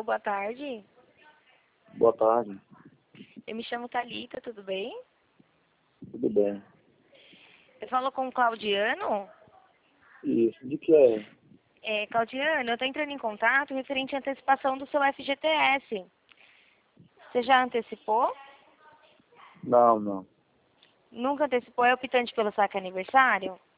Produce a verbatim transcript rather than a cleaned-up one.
Alô, boa tarde. Boa tarde. Eu me chamo Thalita, tudo bem? Tudo bem. Eu falo com o Claudiano. Isso, de que é? É, Claudiano, eu estou entrando em contato referente à antecipação do seu F G T S. Você já antecipou? Não, não. Nunca antecipou? É optante pelo saque aniversário?